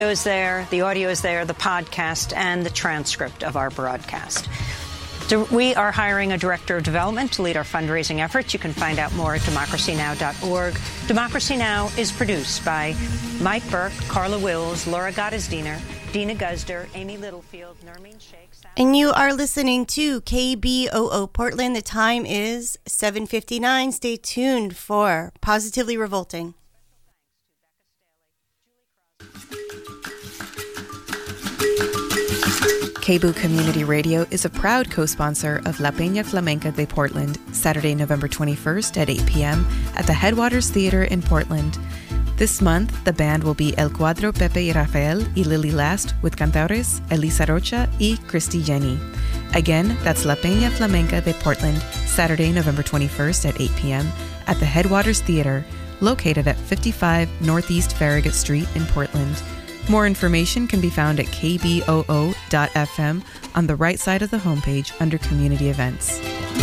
Is there, the audio is there, the podcast, and the transcript of our broadcast. We are hiring a director of development to lead our fundraising efforts. You can find out more at democracynow.org. Democracy Now! Is produced by Mike Burke, Carla Wills, Laura Gottesdiener, Dina Guzder, Amy Littlefield, Nermeen Sheikh. And you are listening to KBOO Portland. The time is 7:59. Stay tuned for Positively Revolting. KBOO Community Radio is a proud co-sponsor of La Peña Flamenca de Portland, Saturday, November 21st at 8 p.m. at the Headwaters Theater in Portland. This month, the band will be El Cuadro Pepe y Rafael y Lily Last with cantores Elisa Rocha y Christy Jenny. Again, that's La Peña Flamenca de Portland, Saturday, November 21st at 8 p.m. at the Headwaters Theater, located at 55 Northeast Farragut Street in Portland. More information can be found at kboo.fm on the right side of the homepage under Community Events.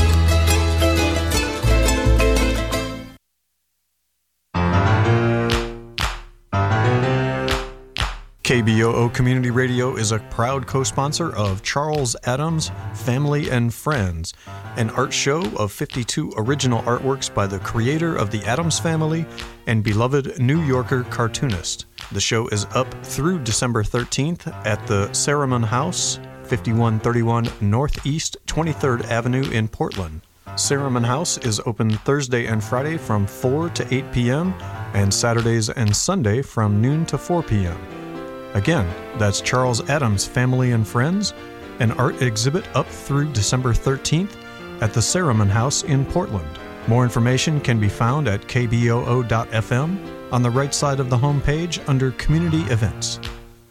KBOO Community Radio is a proud co-sponsor of Charles Addams Family and Friends, an art show of 52 original artworks by the creator of the Addams Family and beloved New Yorker cartoonist. The show is up through December 13th at the Saramon House, 5131 Northeast 23rd Avenue in Portland. Saramon House is open Thursday and Friday from 4 to 8 p.m. and Saturdays and Sunday from noon to 4 p.m. Again, that's Charles Addams Family and Friends, an art exhibit up through December 13th at the Saramon House in Portland. More information can be found at kboo.fm on the right side of the homepage under Community Events.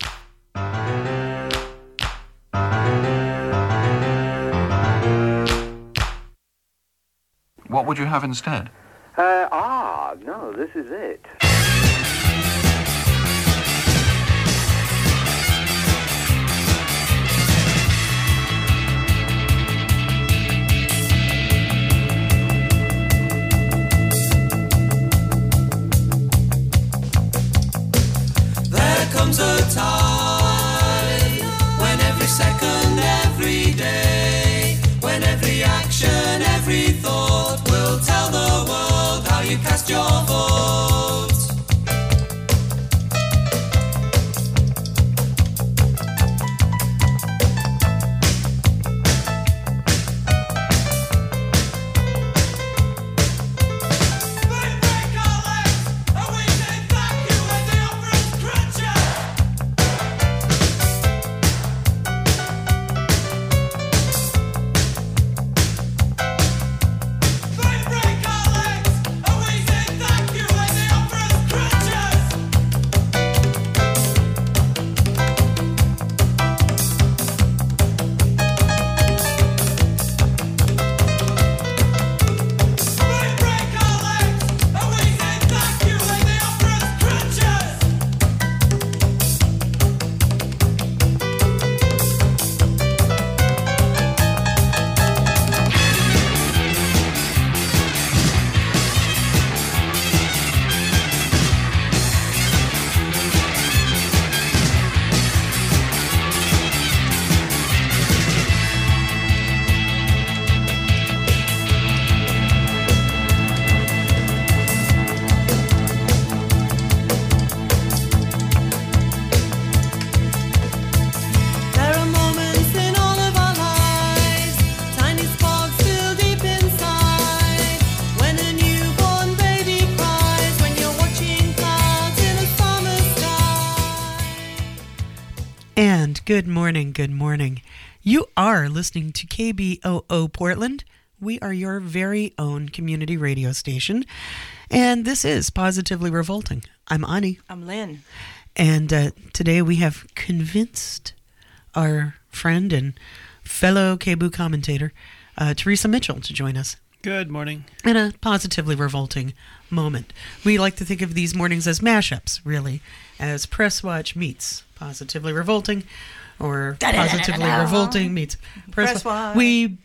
What would you have instead? No, this is it. Comes a time when every second, every day, when every action, every thought will tell the world how you cast your vote. Good morning, good morning. You are listening to KBOO Portland. We are your very own community radio station, and this is Positively Revolting. I'm Ani. I'm Lynn. And today we have convinced our friend and fellow KBOO commentator, Teresa Mitchell, to join us. Good morning. In a positively revolting moment. We like to think of these mornings as mashups, really, as Press Watch meets Positively Revolting, or Positively Revolting meets Press Watch. We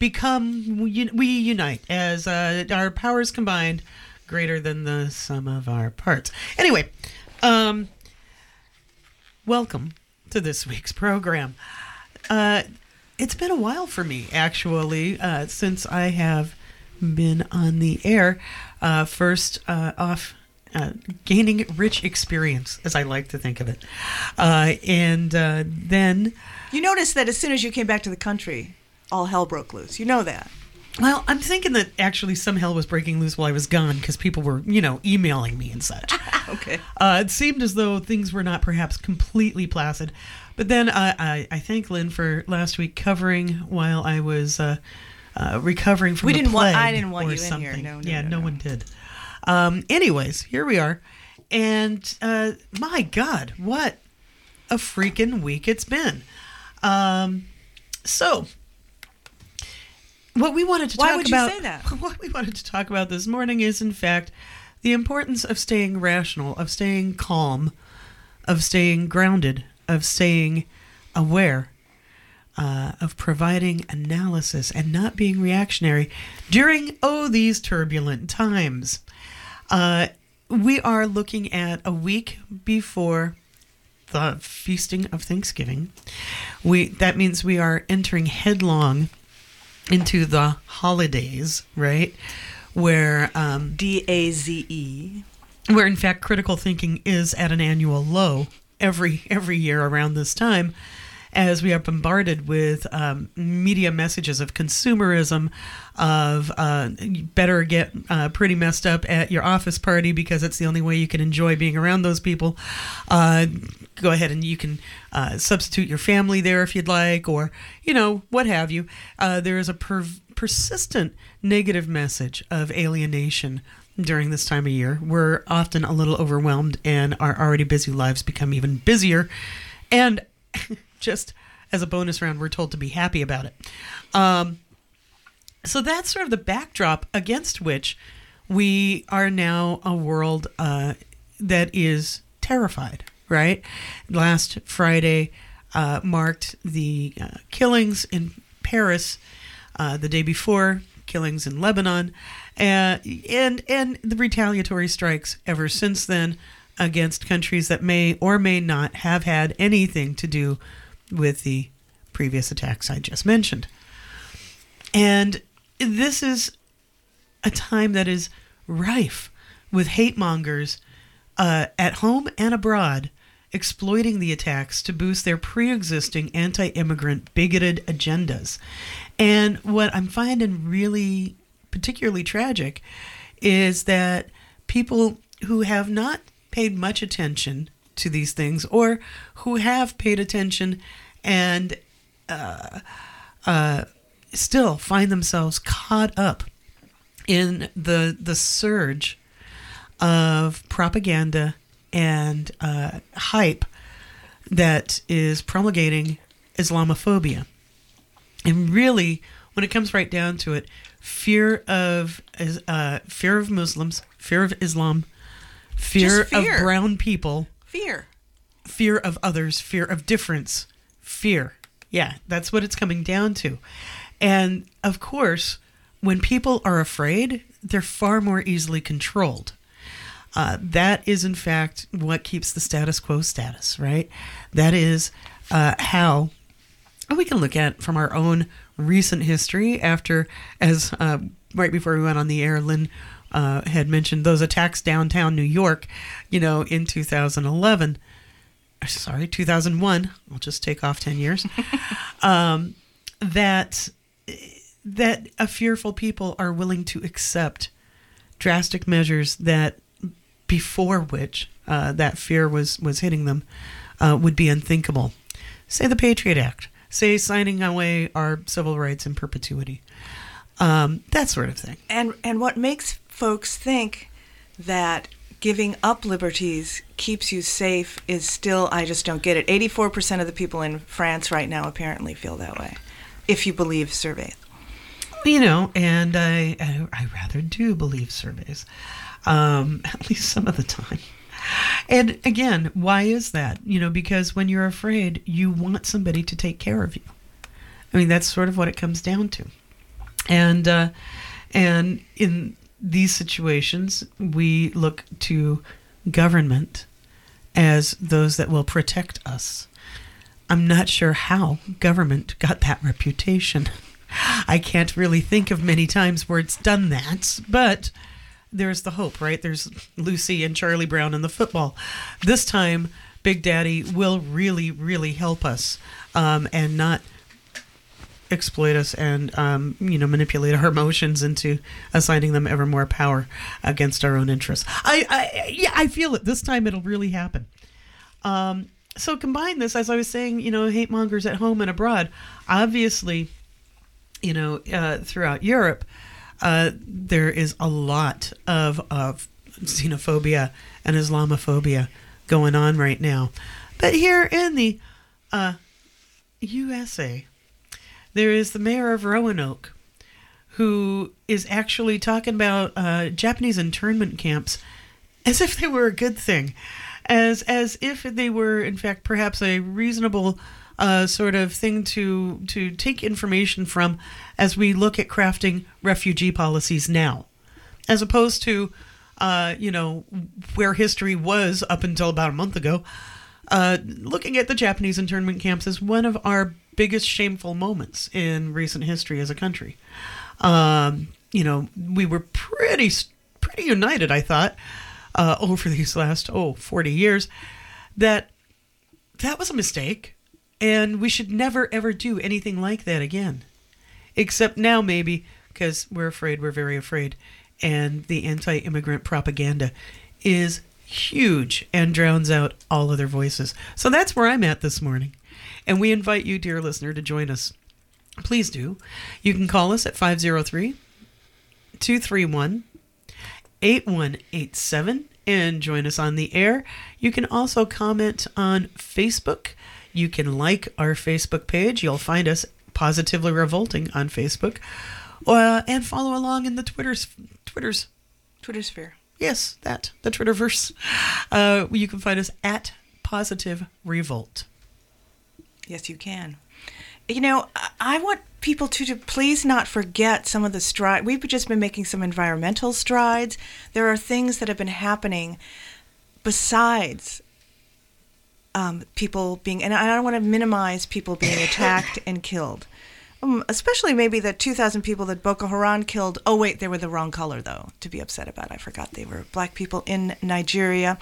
unite as our powers combined greater than the sum of our parts. Anyway, welcome to this week's program. It's been a while for me, actually, since I have been on the air. First off, gaining rich experience, as I like to think of it. And then... You noticed that as soon as you came back to the country, all hell broke loose. You know that. Well, I'm thinking that actually some hell was breaking loose while I was gone because people were, emailing me and such. Okay. It seemed as though things were not perhaps completely placid. But then I thank Lynn for last week covering while I was recovering from the plague. I didn't want you something. in here. No one did. Anyways, here we are. And my God, what a freaking week it's been. So, what we wanted to talk about... Why would you say that? What we wanted to talk about this morning is, in fact, the importance of staying rational, of staying calm, of staying grounded, of staying aware, of providing analysis and not being reactionary during, these turbulent times. We are looking at a week before the feasting of Thanksgiving. That means we are entering headlong into the holidays, right? Where DAZE, where in fact critical thinking is at an annual low every year around this time, as we are bombarded with media messages of consumerism, of you better get pretty messed up at your office party because it's the only way you can enjoy being around those people. Go ahead and you can substitute your family there if you'd like, or, what have you. There is a persistent negative message of alienation during this time of year. We're often a little overwhelmed, and our already busy lives become even busier. And just as a bonus round, we're told to be happy about it. So that's sort of the backdrop against which we are now a world that is terrified, right? Last Friday marked the killings in Paris, the day before, killings in Lebanon, and the retaliatory strikes ever since then against countries that may or may not have had anything to do with the previous attacks I just mentioned. And this is a time that is rife with hate mongers at home and abroad, exploiting the attacks to boost their pre-existing anti-immigrant bigoted agendas. And what I'm finding really particularly tragic is that people who have not paid much attention to these things, or who have paid attention and still find themselves caught up in the surge of propaganda and hype that is promulgating Islamophobia. And really, when it comes right down to it, fear of Muslims, fear of Islam, fear of brown people, fear of others, fear of difference, fear. Yeah, that's what it's coming down to. And of course, when people are afraid, they're far more easily controlled. That is, in fact, what keeps the status quo status, right? That is how we can look at from our own recent history after, as right before we went on the air, Lynn had mentioned those attacks downtown New York, in 2001. I'll just take off 10 years. That a fearful people are willing to accept drastic measures that before which that fear was hitting them would be unthinkable. Say the Patriot Act. Say signing away our civil rights in perpetuity. That sort of thing. And what makes folks think that giving up liberties keeps you safe is still, I just don't get it. 84% of the people in France right now apparently feel that way, if you believe surveys. And I rather do believe surveys, at least some of the time. And again, why is that? Because when you're afraid, you want somebody to take care of you. I mean, that's sort of what it comes down to. And in these situations, we look to government as those that will protect us. I'm not sure how government got that reputation. I can't really think of many times where it's done that, but there's the hope, right? There's Lucy and Charlie Brown in the football. This time, Big Daddy will really, really help us and not exploit us and manipulate our emotions into assigning them ever more power against our own interests. I feel it. This time it'll really happen. So combine this, as I was saying, hate mongers at home and abroad. Obviously, throughout Europe, there is a lot of xenophobia and Islamophobia going on right now. But here in the USA, there is the mayor of Roanoke who is actually talking about Japanese internment camps as if they were a good thing, as if they were, in fact, perhaps a reasonable sort of thing to take information from as we look at crafting refugee policies now, as opposed to, where history was up until about a month ago. Looking at the Japanese internment camps is one of our biggest shameful moments in recent history as a country. We were pretty united, I thought, over these last 40 years, that was a mistake, and we should never ever do anything like that again. Except now, maybe because we're very afraid, and the anti-immigrant propaganda is huge and drowns out all other voices. So that's where I'm at this morning. And we invite you, dear listener, to join us. Please do. You can call us at 503-231-8187 and join us on the air. You can also comment on Facebook. You can like our Facebook page. You'll find us Positively Revolting on Facebook. And follow along in the Twitters. Twittersphere. Yes, the Twitterverse. You can find us at Positive Revolt. Yes, you can. I want people to please not forget some of the strides. We've just been making some environmental strides. There are things that have been happening besides people being, and I don't want to minimize people being attacked and killed. Especially maybe the 2,000 people that Boko Haram killed. Oh, wait, they were the wrong color, though, to be upset about. I forgot they were black people in Nigeria.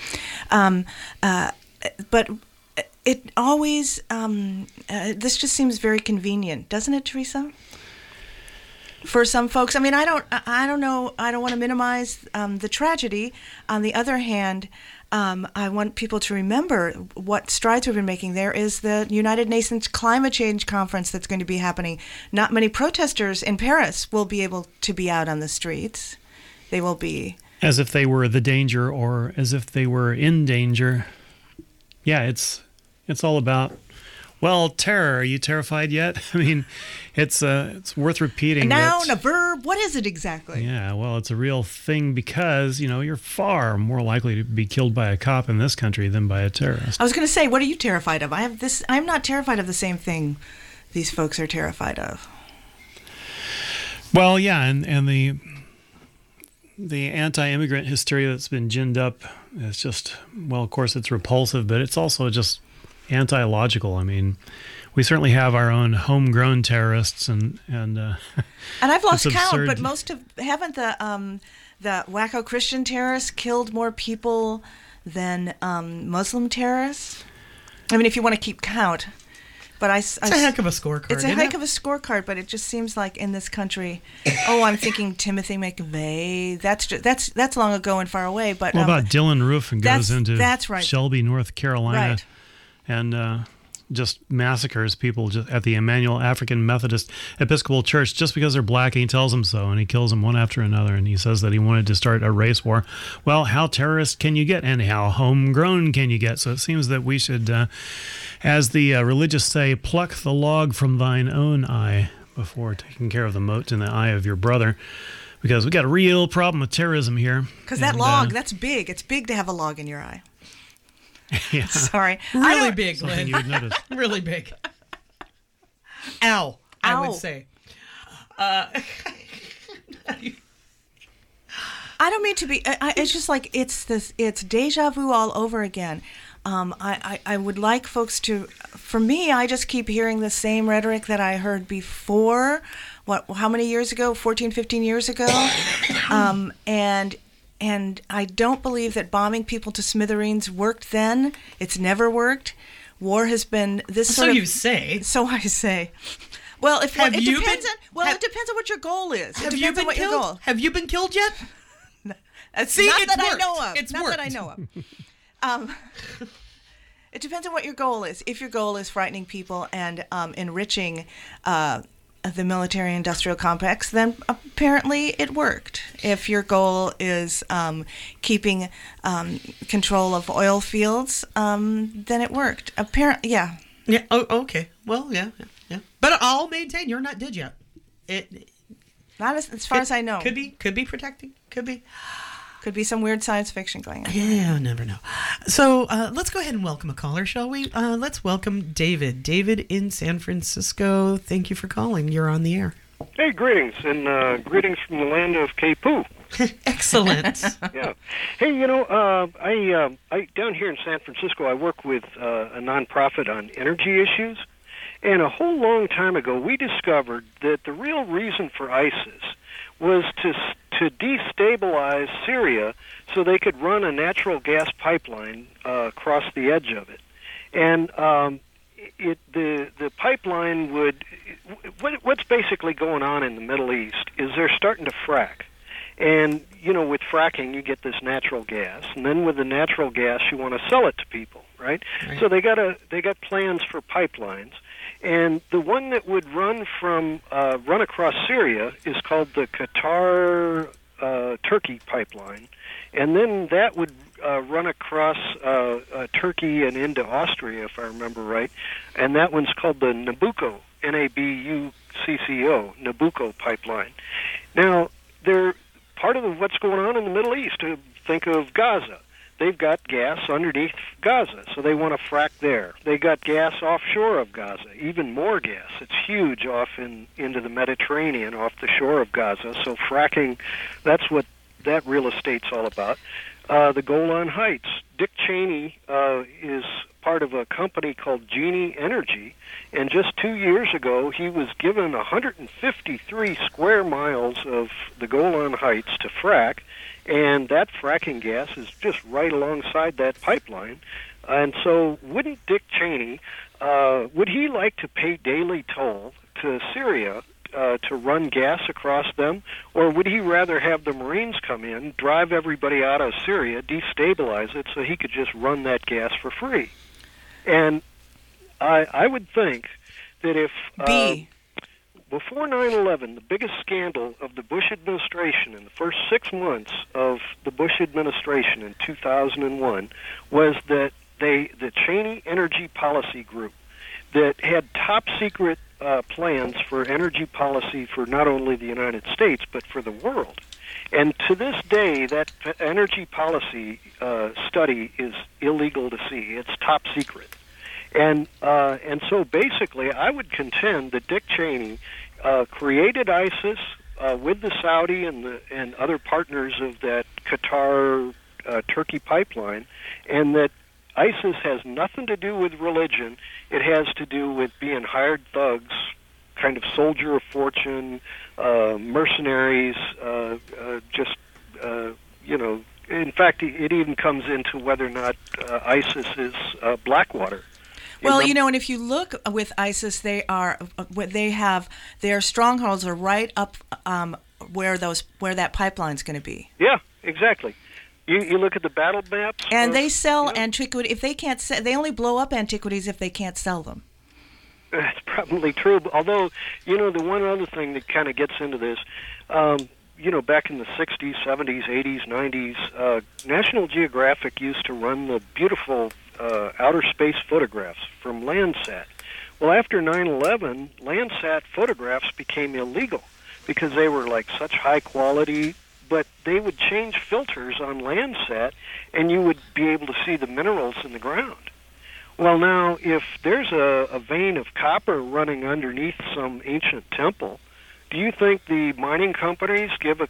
But it always, this just seems very convenient, doesn't it, Teresa? For some folks, I mean, I don't know. I don't want to minimize the tragedy. On the other hand, I want people to remember what strides we've been making. There is the United Nations Climate Change Conference that's going to be happening. Not many protesters in Paris will be able to be out on the streets. They will be. As if they were the danger, or as if they were in danger. Yeah, it's all about, well, terror. Are you terrified yet? I mean, it's worth repeating. A noun, a verb. What is it exactly? Yeah, well, it's a real thing because, you're far more likely to be killed by a cop in this country than by a terrorist. I was going to say, what are you terrified of? I'm not terrified of the same thing these folks are terrified of. Well, yeah, and the anti-immigrant hysteria that's been ginned up is just, well, of course, it's repulsive, but it's also just anti-logical. I mean, we certainly have our own homegrown terrorists, and I've lost count, but haven't the wacko Christian terrorists killed more people than Muslim terrorists? I mean, if you want to keep count, but it's a heck of a scorecard. It's a heck of a scorecard, but it just seems like in this country, I'm thinking Timothy McVeigh. That's long ago and far away. But what about Dylan Roof and goes into right. Shelby, North Carolina, right. and just massacres people just at the Emmanuel African Methodist Episcopal Church just because they're black, and he tells them so, and he kills them one after another, and he says that he wanted to start a race war. Well, how terrorist can you get, and how homegrown can you get? So it seems that we should, as the religious say, pluck the log from thine own eye before taking care of the mote in the eye of your brother, because we got a real problem with terrorism here. Because that log, that's big. It's big to have a log in your eye. Yeah. Sorry. Really big, Lynn. Something you would notice. Really big. Ow, I would say. I don't mean to be. It's just like it's deja vu all over again. I would like folks to, for me, I just keep hearing the same rhetoric that I heard before. How many years ago? 14, 15 years ago? And I don't believe that bombing people to smithereens worked then. It's never worked. War has been this sort of... So you say. So I say. Well, it depends on what your goal is. Have you been killed? Have you been killed yet? See, not it's that worked. I know of. It's not worked. that I know of. It depends on what your goal is. If your goal is frightening people and enriching the military-industrial complex, then apparently it worked. If your goal is keeping control of oil fields, then it worked. Apparently, yeah. Yeah. Oh, okay. Well, yeah. But I'll maintain you're not dead yet. Not as far as I know. Could be protecting. Could be some weird science fiction going on. Yeah, never know. So let's go ahead and welcome a caller, shall we? Let's welcome David. David in San Francisco. Thank you for calling. You're on the air. Hey, greetings, and greetings from the land of Kaipu. Excellent. Yeah. Hey, I down here in San Francisco, I work with a nonprofit on energy issues. And a whole long time ago, we discovered that the real reason for ISIS was to destabilize Syria so they could run a natural gas pipeline across the edge of it. And the pipeline would... What's basically going on in the Middle East is they're starting to frack. And, with fracking, you get this natural gas. And then with the natural gas, you want to sell it to people, right? So they got plans for pipelines. And the one that would run across Syria is called the Qatar Turkey pipeline, and then that would run across Turkey and into Austria, if I remember right. And that one's called the Nabucco, Nabucco, Nabucco pipeline. Now, they're part of what's going on in the Middle East. Think of Gaza. They've got gas underneath Gaza, so they want to frack there. They got gas offshore of Gaza, even more gas. It's huge off into the Mediterranean, off the shore of Gaza. So fracking, that's what that real estate's all about. The Golan Heights. Dick Cheney is part of a company called Genie Energy, and just 2 years ago he was given 153 square miles of the Golan Heights to frack. And that fracking gas is just right alongside that pipeline. And so wouldn't Dick Cheney, would he like to pay daily toll to Syria to run gas across them? Or would he rather have the Marines come in, drive everybody out of Syria, destabilize it so he could just run that gas for free? And I would think that if... Before 9/11, the biggest scandal of the Bush administration in the first 6 months of the Bush administration in 2001 was that the Cheney Energy Policy Group that had top secret plans for energy policy for not only the United States but for the world. And to this day, that energy policy study is illegal to see. It's top secret. And so basically, I would contend that Dick Cheney created ISIS with the Saudi and other partners of that Qatar Turkey pipeline, and that ISIS has nothing to do with religion. It has to do with being hired thugs, kind of soldier of fortune, mercenaries, in fact, it even comes into whether or not ISIS is Blackwater. Well, and if you look with ISIS, their strongholds are right up where that pipeline's going to be. Yeah, exactly. You look at the battle maps, and they sell antiquity. If they can't, they only blow up antiquities if they can't sell them. That's probably true. Although, the one other thing that kind of gets into this, back in the 60s, 70s, 80s, 90s, National Geographic used to run the beautiful outer space photographs from Landsat. Well, after 9/11, Landsat photographs became illegal because they were like such high quality, but they would change filters on Landsat, and you would be able to see the minerals in the ground. Well, now, if there's a vein of copper running underneath some ancient temple, do you think the mining companies give a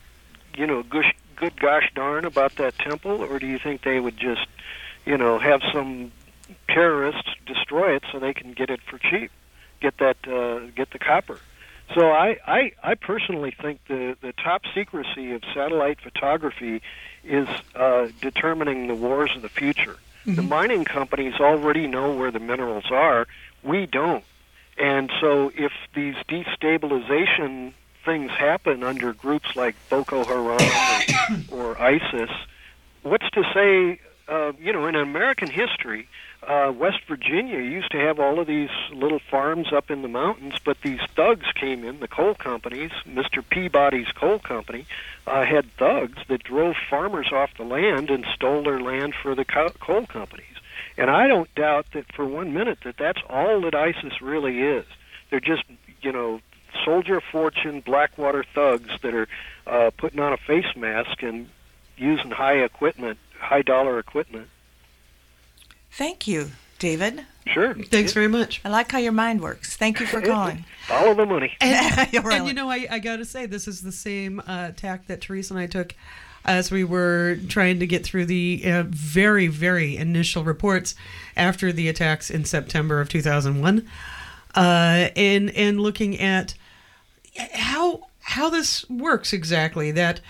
good gosh darn about that temple, or do you think they would just have some terrorists destroy it so they can get it for cheap, get the copper. So I personally think the top secrecy of satellite photography is determining the wars of the future. Mm-hmm. The mining companies already know where the minerals are. We don't. And so if these destabilization things happen under groups like Boko Haram or ISIS, what's to say, in American history, West Virginia used to have all of these little farms up in the mountains, but these thugs came in, the coal companies, Mr. Peabody's coal company, had thugs that drove farmers off the land and stole their land for the coal companies. And I don't doubt that for 1 minute that that's all that ISIS really is. They're just, soldier of fortune, Blackwater thugs that are putting on a face mask and using high dollar equipment. Thank you, David. Sure. Thanks very much. I like how your mind works. Thank you for calling. Follow the money. And I got to say, this is the same tack that Teresa and I took as we were trying to get through the very, very initial reports after the attacks in September of 2001, and looking at how this works exactly. That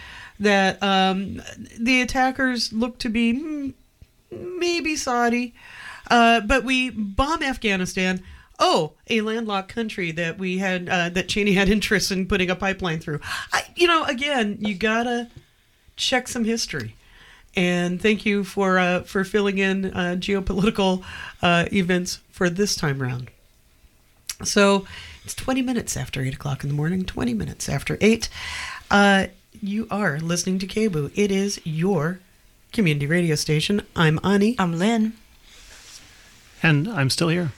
the attackers look to be maybe Saudi, but we bomb Afghanistan. Oh, a landlocked country that we had that Cheney had interest in putting a pipeline through. Again, you gotta check some history. And thank you for filling in geopolitical events for this time round. So it's 20 minutes after 8 o'clock in the morning, 20 minutes after 8. You are listening to KBOO. It is your community radio station. I'm Ani. I'm Lynn. And I'm still here.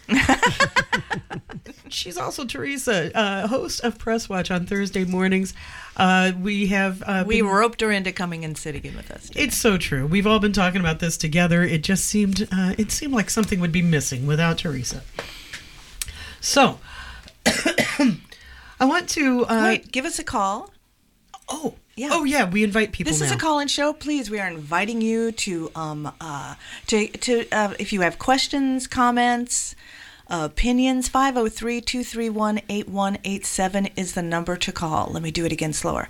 She's also Teresa, host of Press Watch on Thursday mornings. We roped her into coming and sitting in with us today. It's so true. We've all been talking about this together. It just seemed like something would be missing without Teresa. So, I want to wait. Give us a call. Oh. Yeah. Oh, yeah. We invite people. This is a call-in show. Please, we are inviting you to if you have questions, comments, opinions. 503-231-8187 is the number to call. Let me do it again slower.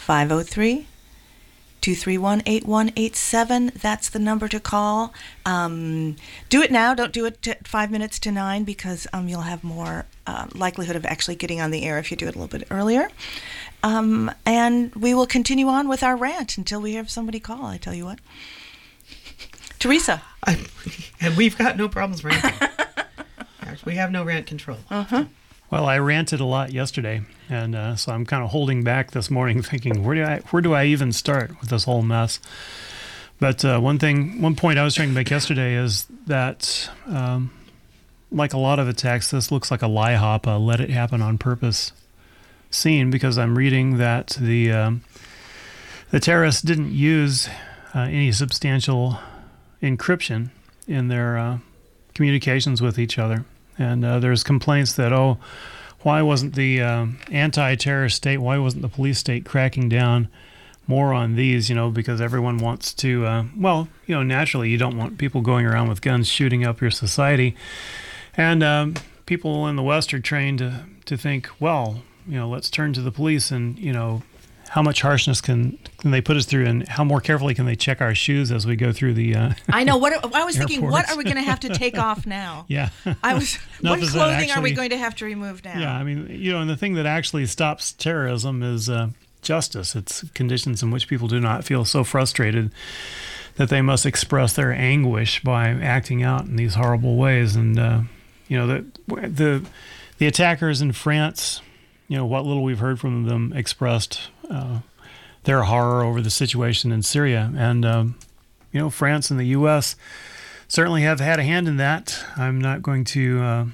503-231-8187. That's the number to call. Do it now. Don't do it 5 minutes to 9 because you'll have more likelihood of actually getting on the air if you do it a little bit earlier. And we will continue on with our rant until we have somebody call, I tell you what. Teresa. And we've got no problems ranting. We have no rant control. Uh-huh. Well, I ranted a lot yesterday, and so I'm kind of holding back this morning thinking, where do I even start with this whole mess? But one point I was trying to make yesterday is that, like a lot of attacks, this looks like a LIHOP, a let it happen on purpose scene, because I'm reading that the terrorists didn't use any substantial encryption in their communications with each other. And there's complaints that, why wasn't the anti-terrorist state, why wasn't the police state cracking down more on these, because everyone wants to, naturally you don't want people going around with guns shooting up your society. And people in the West are trained to think, well, let's turn to the police and, how much harshness can they put us through, and how more carefully can they check our shoes as we go through the I know. I was thinking, what are we going to have to take off now? Yeah. What clothing are we going to have to remove now? Yeah, I mean, and the thing that actually stops terrorism is justice. It's conditions in which people do not feel so frustrated that they must express their anguish by acting out in these horrible ways. And, the attackers in France, what little we've heard from them expressed their horror over the situation in Syria. And, France and the U.S. certainly have had a hand in that. I'm not going to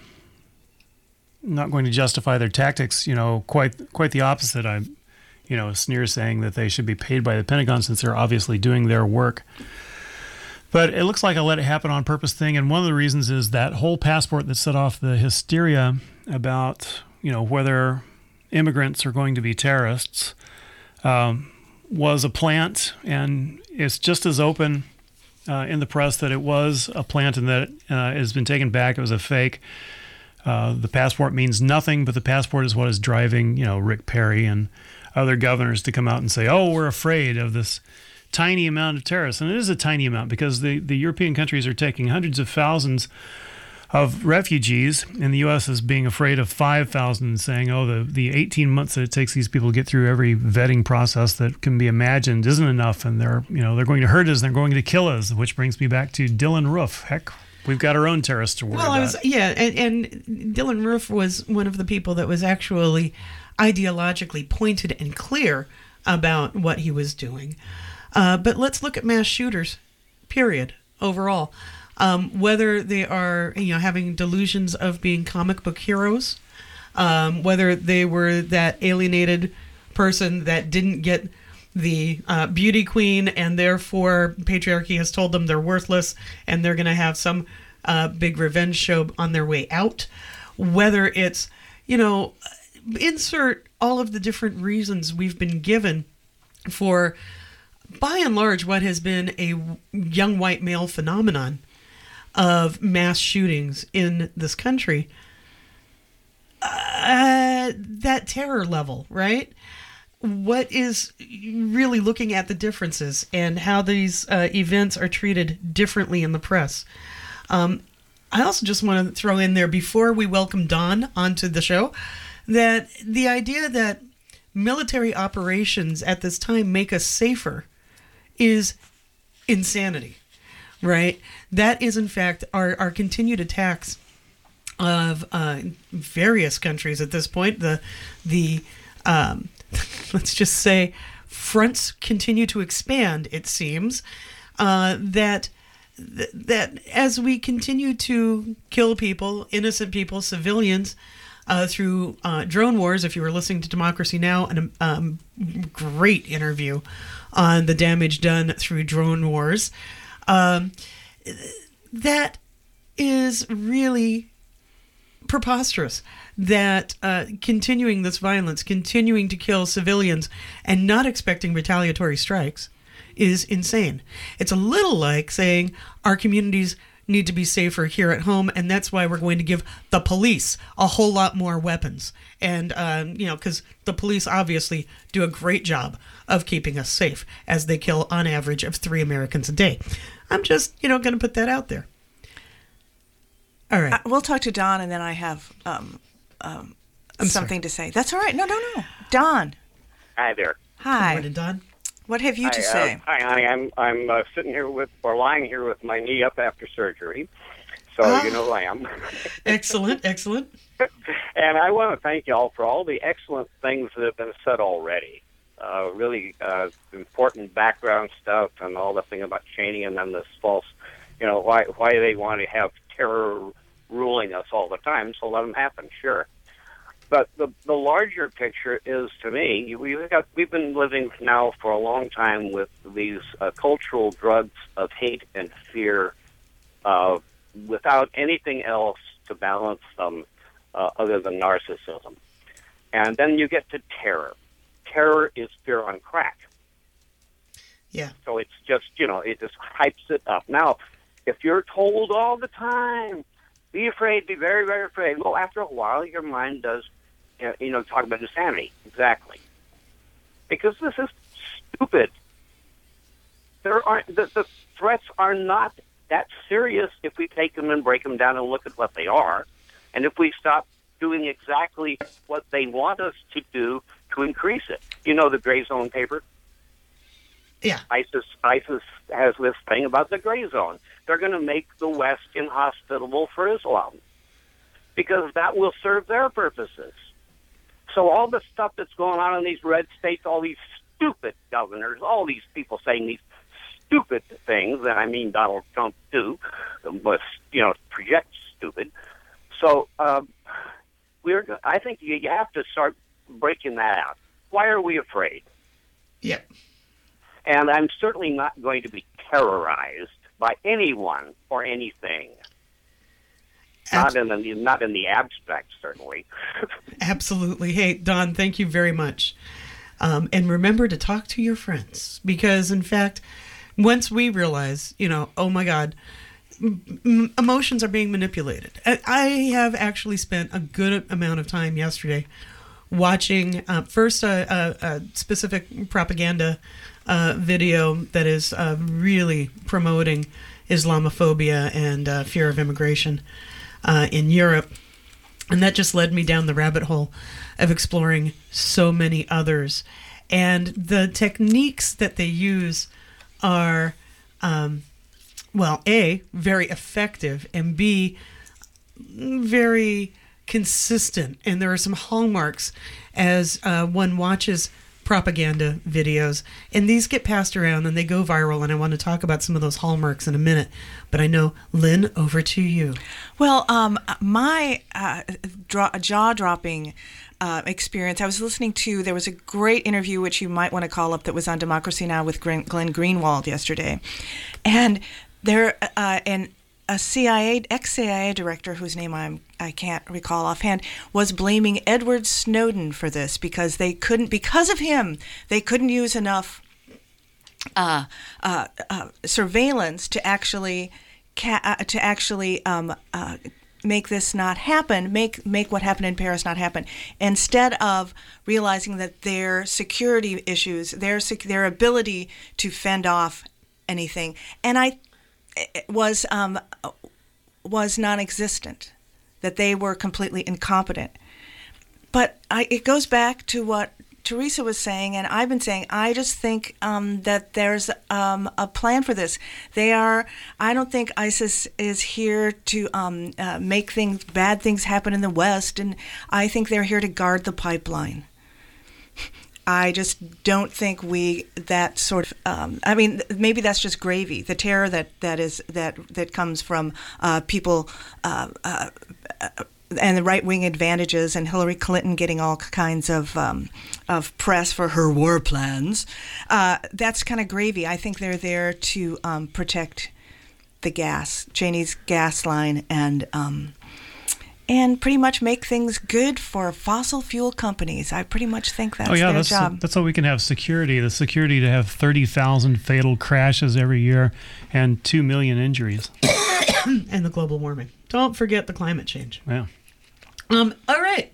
justify their tactics, quite the opposite. I, sneer saying that they should be paid by the Pentagon since they're obviously doing their work. But it looks like a let it happen on purpose thing. And one of the reasons is that whole passport that set off the hysteria about, whether immigrants are going to be terrorists, was a plant, and it's just as open in the press that it was a plant and that it has been taken back. It was a fake. The passport means nothing, but the passport is what is driving, Rick Perry and other governors to come out and say, oh, we're afraid of this tiny amount of terrorists. And it is a tiny amount because the European countries are taking hundreds of thousands of refugees, and the U.S. is being afraid of 5,000 and saying, oh, the 18 months that it takes these people to get through every vetting process that can be imagined isn't enough, and they're going to hurt us, and they're going to kill us, which brings me back to Dylan Roof. Heck, we've got our own terrorists to worry about. And Dylan Roof was one of the people that was actually ideologically pointed and clear about what he was doing. But let's look at mass shooters, period, overall. Whether they are, having delusions of being comic book heroes, whether they were that alienated person that didn't get the beauty queen and therefore patriarchy has told them they're worthless and they're going to have some big revenge show on their way out, whether it's, insert all of the different reasons we've been given for, by and large, what has been a young white male phenomenon of mass shootings in this country. That terror level, right? What is really looking at the differences and how these events are treated differently in the press. I also just want to throw in there, before we welcome Don onto the show, that the idea that military operations at this time make us safer is insanity, right? That is, in fact, our continued attacks of various countries at this point. The let's just say fronts continue to expand, it seems, that as we continue to kill people, innocent people, civilians, through drone wars. If you were listening to Democracy Now!, a great interview on the damage done through drone wars, that is really preposterous. That continuing this violence, continuing to kill civilians, and not expecting retaliatory strikes is insane. It's a little like saying our communities need to be safer here at home, and that's why we're going to give the police a whole lot more weapons. And, because the police obviously do a great job of keeping us safe, as they kill on average of 3 Americans a day. I'm just, going to put that out there. All right. We'll talk to Don, and then I have something to say. That's all right. No. Don. Hi there. Hi. Good morning, Don. What have you to say? Hi, honey. I'm sitting here lying here with my knee up after surgery, so you know who I am. Excellent. And I want to thank you all for all the excellent things that have been said already. Really important background stuff, and all the thing about Cheney, and then this false, why they want to have terror ruling us all the time. So let them happen, sure. But the larger picture is, to me, we've been living now for a long time with these cultural drugs of hate and fear, without anything else to balance them other than narcissism. And then you get to terror. Terror is fear on crack. Yeah. So it's just, it just hypes it up. Now, if you're told all the time, be afraid, be very, very afraid, well, after a while, your mind does, talk about insanity. Exactly. Because this is stupid. The threats are not that serious if we take them and break them down and look at what they are. And if we stop doing exactly what they want us to do to increase it. The gray zone paper? Yeah. ISIS has this thing about the gray zone. They're going to make the West inhospitable for Islam because that will serve their purposes. So all the stuff that's going on in these red states, all these stupid governors, all these people saying these stupid things, and I mean Donald Trump too, but project stupid. So I think you have to start breaking that out. Why are we afraid? Yeah. And I'm certainly not going to be terrorized by anyone or anything. Not in the abstract, certainly. Absolutely. Hey, Don, thank you very much. And remember to talk to your friends, because, in fact, once we realize, oh my God, emotions are being manipulated. I have actually spent a good amount of time yesterday watching first a specific propaganda video that is really promoting Islamophobia and fear of immigration in Europe. And that just led me down the rabbit hole of exploring so many others. And the techniques that they use are, A, very effective, and B, very consistent. And there are some hallmarks as one watches propaganda videos, and these get passed around and they go viral, and I want to talk about some of those hallmarks in a minute. But I know, Lynn, over to you. Well, my jaw-dropping experience, I was listening to, there was a great interview which you might want to call up that was on Democracy Now! With Glenn Greenwald yesterday. And there, a ex-CIA director, whose name I can't recall offhand, was blaming Edward Snowden for this because because of him, they couldn't use enough surveillance to actually make this not happen, make what happened in Paris not happen, instead of realizing that their security issues, their ability to fend off anything, and was non-existent, that they were completely incompetent. But it goes back to what Teresa was saying, and I've been saying, I just think that there's a plan for this. I don't think ISIS is here to make bad things happen in the West, and I think they're here to guard the pipeline. I just don't think that sort of. Maybe that's just gravy. The terror that comes from people and the right-wing advantages, and Hillary Clinton getting all kinds of press for her war plans. That's kind of gravy. I think they're there to protect the Cheney's gas line, and pretty much make things good for fossil fuel companies. I pretty much think that's their job. That's how we can have security. The security to have 30,000 fatal crashes every year and 2 million injuries. And the global warming. Don't forget the climate change. Yeah. All right.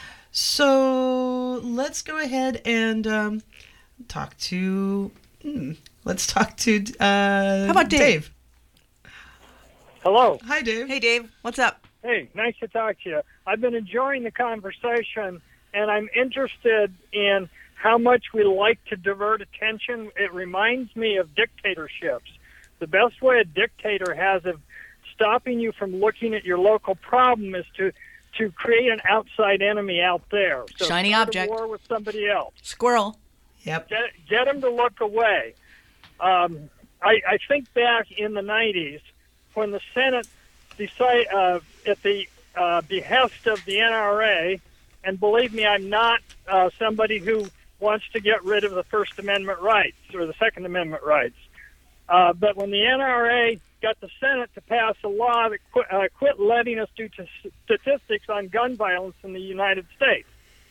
So let's go ahead and talk to. Let's talk to. How about Dave? Hello. Hi, Dave. Hey, Dave. What's up? Hey, nice to talk to you. I've been enjoying the conversation, and I'm interested in how much we like to divert attention. It reminds me of dictatorships. The best way a dictator has of stopping you from looking at your local problem is to create an outside enemy out there. So shiny object. War with somebody else. Squirrel. Yep. Get them to look away. I think back in the 90s when the Senate decided at the behest of the NRA, and believe me, I'm not somebody who wants to get rid of the First Amendment rights or the Second Amendment rights. But when the NRA got the Senate to pass a law that quit letting us do statistics on gun violence in the United States,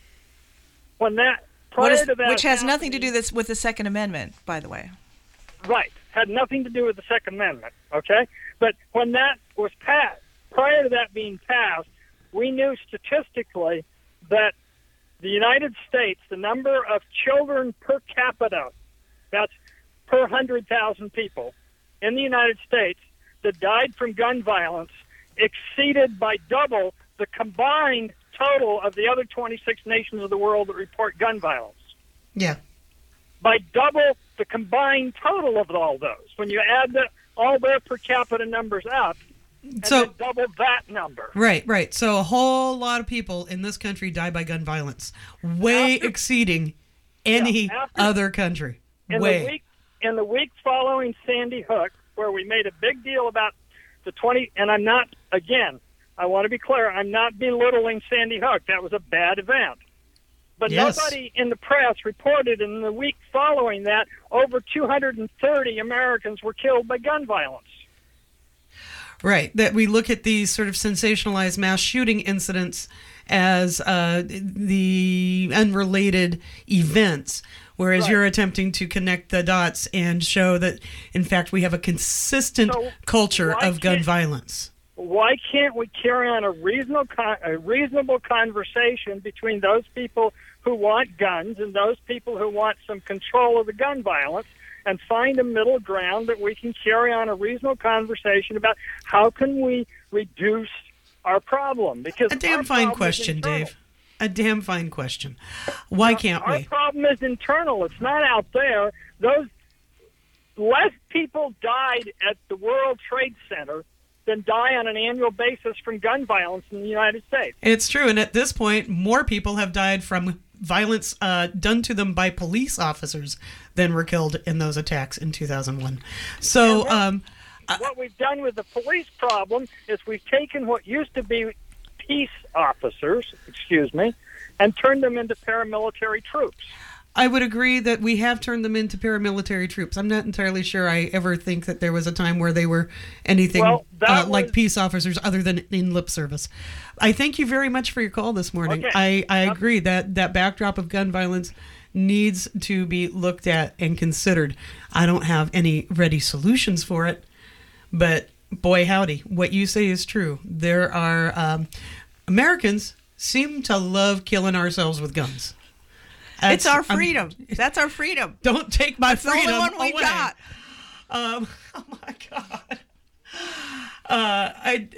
which has nothing to do with the Second Amendment, by the way. Right, had nothing to do with the Second Amendment. Okay, but when that was passed, prior to that being passed, we knew statistically that the United States, the number of children per capita, that's per 100,000 people in the United States that died from gun violence, exceeded by double the combined total of the other 26 nations of the world that report gun violence. Yeah. By double the combined total of all those. When you add all their per capita numbers up, and then double that number. Right. So a whole lot of people in this country die by gun violence, exceeding any other country. In the week following Sandy Hook, where we made a big deal about the 20, and I'm not, again, I want to be clear, I'm not belittling Sandy Hook. That was a bad event. But nobody in the press reported in the week following that over 230 Americans were killed by gun violence. Right, that we look at these sort of sensationalized mass shooting incidents as the unrelated events, whereas you're attempting to connect the dots and show that, in fact, we have a consistent culture of gun violence. Why can't we carry on a reasonable conversation between those people who want guns and those people who want some control of the gun violence, and find a middle ground that we can carry on a reasonable conversation about how can we reduce our problem? Because a damn fine question, Dave. A damn fine question. Why can't we? Our problem is internal. It's not out there. Those less people died at the World Trade Center than die on an annual basis from gun violence in the United States. It's true, and at this point, more people have died from violence done to them by police officers than were killed in those attacks in 2001. So, what we've done with the police problem is we've taken what used to be peace officers, and turned them into paramilitary troops. I would agree that we have turned them into paramilitary troops. I'm not entirely sure I ever think that there was a time where they were anything like peace officers other than in lip service. I thank you very much for your call this morning. Okay. I agree that backdrop of gun violence needs to be looked at and considered. I don't have any ready solutions for it, but boy howdy, what you say is true. There are Americans seem to love killing ourselves with guns. It's our freedom. That's our freedom. Don't take my freedom the only one we away. got. Oh my God. I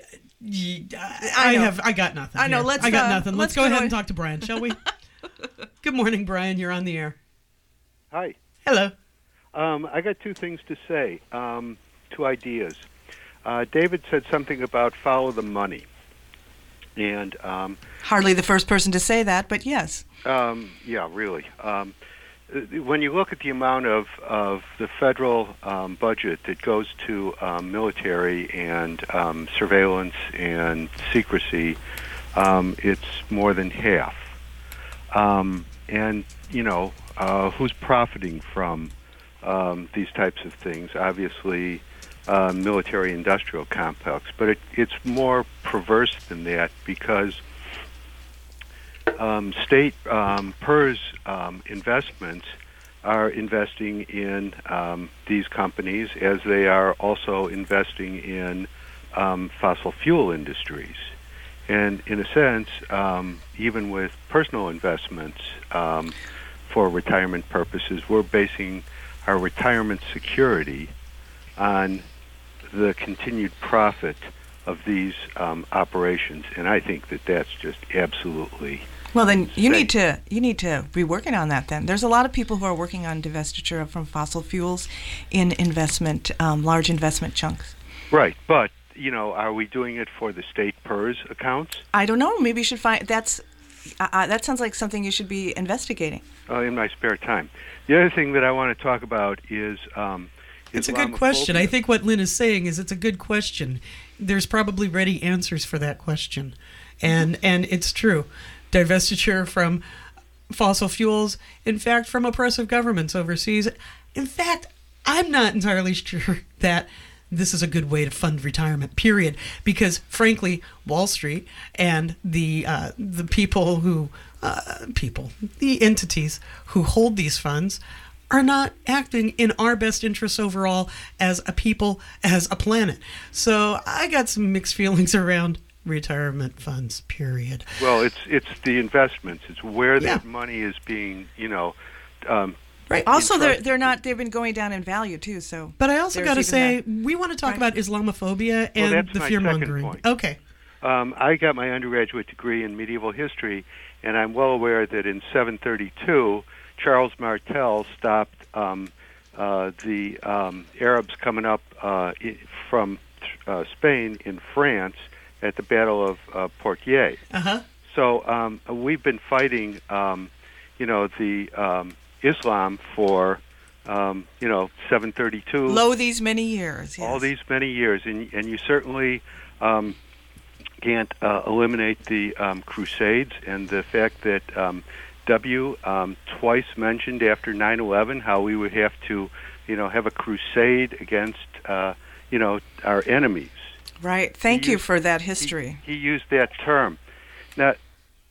got nothing. I know. Here. I got nothing. Let's go ahead and talk to Brian, shall we? Good morning, Brian. You're on the air. Hi. Hello. I got two things to say. Two ideas. David said something about follow the money, and hardly the first person to say that, but yes. Yeah, really. When you look at the amount of the federal budget that goes to military and surveillance and secrecy, it's more than half. And, who's profiting from these types of things? Obviously, military-industrial complex. But it's more perverse than that because state PERS investments are investing in these companies as they are also investing in fossil fuel industries. And in a sense, even with personal investments for retirement purposes, we're basing our retirement security on the continued profit of these operations. And I think that that's just absolutely... Well, then you need to be working on that. Then there's a lot of people who are working on divestiture from fossil fuels in investment, large investment chunks. Right, but are we doing it for the state PERS accounts? I don't know. Maybe you should find that sounds like something you should be investigating. In my spare time. The other thing that I want to talk about is it's a good question. I think what Lynn is saying is it's a good question. There's probably ready answers for that question, and it's true. Divestiture from fossil fuels, in fact, from oppressive governments overseas. In fact, I'm not entirely sure that this is a good way to fund retirement, period. Because, frankly, Wall Street and the entities who hold these funds are not acting in our best interests overall as a people, as a planet. So I got some mixed feelings around retirement funds, period. Well, it's the investments. It's where that money is being, right. Also, they've been going down in value too. So, but I also got to say, we want to talk about Islamophobia and the fear mongering. Okay. I got my undergraduate degree in medieval history, and I'm well aware that in 732, Charles Martel stopped the Arabs coming up from Spain in France at the Battle of Poitiers. Uh-huh. So we've been fighting, the Islam for, 732. Lo these many years. Yes. All these many years, and you certainly can't eliminate the Crusades and the fact that W twice mentioned after 9/11 how we would have to, have a crusade against, our enemies. Right. Thank you for that history. He used that term. Now,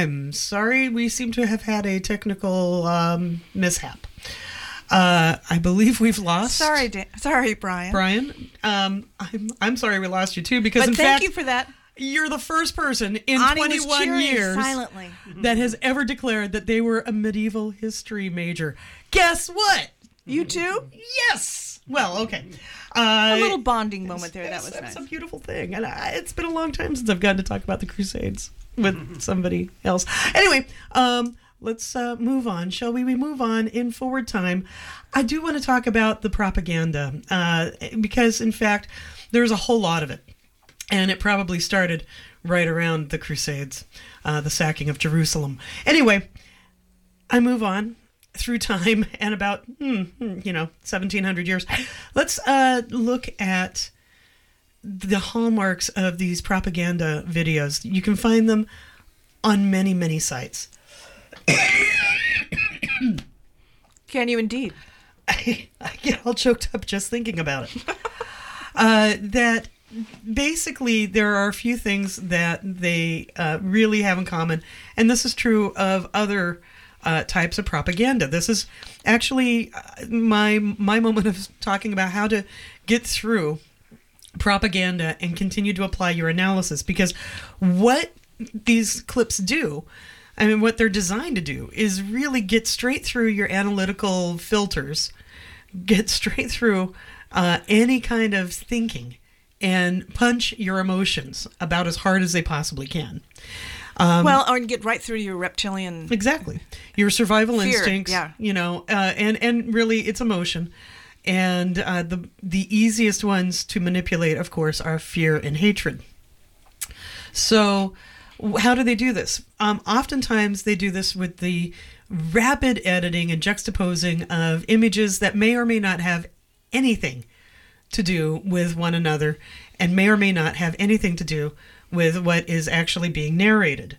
I'm sorry. We seem to have had a technical mishap. I believe we've lost. Sorry, Brian. Brian, I'm sorry we lost you too, because but thank you for that. You're the first person in Ani 21 years silently that has ever declared that they were a medieval history major. Guess what? You too? Yes. Well, okay. A little bonding moment there. That was nice. It's a beautiful thing. And it's been a long time since I've gotten to talk about the Crusades with somebody else. Anyway, let's move on. Shall we? We move on in forward time. I do want to talk about the propaganda because, in fact, there's a whole lot of it. And it probably started right around the Crusades, the sacking of Jerusalem. Anyway, I move on through time and about, 1,700 years. Let's look at the hallmarks of these propaganda videos. You can find them on many, many sites. Can you indeed? I get all choked up just thinking about it. That basically there are a few things that they really have in common, and this is true of other types of propaganda. This is actually my moment of talking about how to get through propaganda and continue to apply your analysis, because what these clips do, I mean, what they're designed to do is really get straight through your analytical filters, get straight through any kind of thinking, and punch your emotions about as hard as they possibly can. Or get right through your reptilian... Exactly. Your survival fear, instincts, yeah. And really it's emotion. And the easiest ones to manipulate, of course, are fear and hatred. So how do they do this? Oftentimes they do this with the rapid editing and juxtaposing of images that may or may not have anything to do with one another and may or may not have anything to do with what is actually being narrated.